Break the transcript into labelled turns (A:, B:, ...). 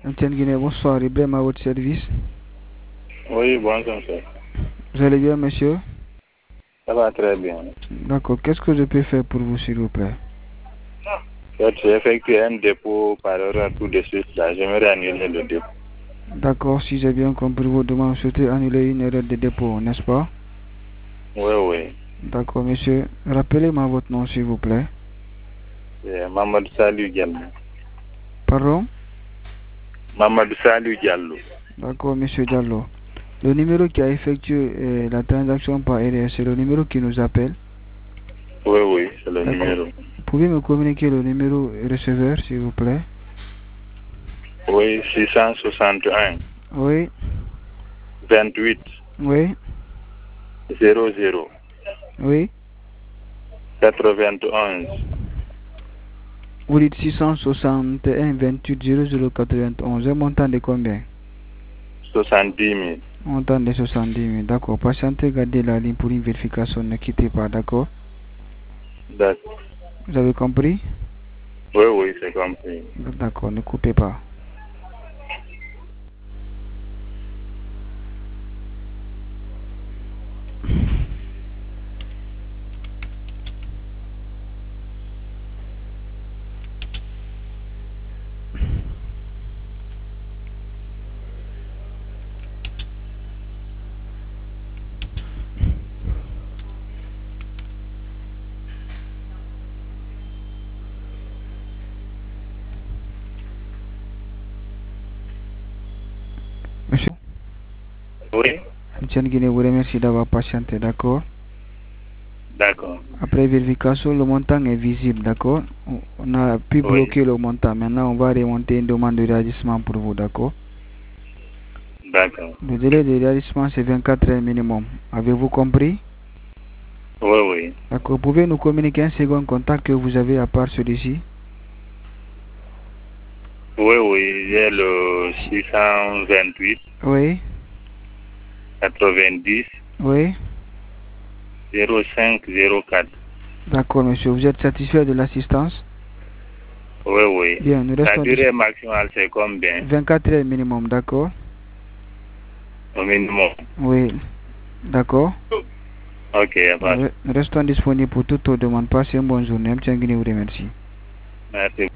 A: MTN Guinée, bonsoir. Ibrahim à votre service.
B: Oui, bonsoir.
A: Vous allez bien, monsieur?
B: Ça va très bien.
A: D'accord. Qu'est-ce que je peux faire pour vous, s'il vous plaît?
B: J'ai effectué un dépôt par erreur tout de suite. Là, j'aimerais annuler le dépôt.
A: D'accord, si j'ai bien compris vos demandes, vous souhaitez annuler une erreur de dépôt, n'est-ce pas?
B: Oui, oui.
A: D'accord, monsieur. Rappelez-moi votre nom, s'il vous plaît.
B: C'est Mamadou Salou Diallo.
A: Pardon?
B: Mamadou Salou Diallo.
A: D'accord, monsieur Diallo. Le numéro qui a effectué la transaction par erreur, c'est le numéro qui nous appelle.
B: Oui, oui, c'est le
A: D'accord.
B: numéro.
A: Vous pouvez me communiquer le numéro receveur, s'il vous plaît?
B: Oui, 661
A: Oui,
B: 28
A: oui,
B: 00
A: oui.
B: 91
A: Vous dites 661 28 00 91. Un montant de combien?
B: 70 000.
A: Montant de 70 000. D'accord. Patientez, gardez la ligne pour une vérification. Ne quittez pas, d'accord?
B: D'accord.
A: Vous avez compris?
B: Oui, oui, c'est compris.
A: D'accord, ne coupez pas. Monsieur
B: Oui,
A: MTN Guinée vous remercie d'avoir patienté, d'accord?
B: d'accord.
A: Après vérification, le montant est visible, d'accord? On a pu
B: Oui,
A: bloquer le montant. Maintenant, on va remonter une demande de réagissement pour vous, d'accord?
B: d'accord.
A: Le délai de réagissement, c'est 24 heures minimum. Avez-vous compris?
B: Oui, oui.
A: D'accord. Vous pouvez nous communiquer un second contact que vous avez à part celui-ci?
B: Oui, oui, j'ai le 628
A: Oui,
B: 90
A: oui.
B: 0504.
A: D'accord, monsieur. Vous êtes satisfait de l'assistance?
B: Oui, oui.
A: Bien, nous
B: La
A: restons
B: durée
A: disponibles.
B: maximale, c'est combien?
A: 24 heures minimum, d'accord?
B: Au minimum.
A: Oui, d'accord.
B: Ok, pas.
A: Nous restons disponibles pour toutes vos demandes. Passez une bonne journée. MTN Guinée vous remercie.
B: Merci.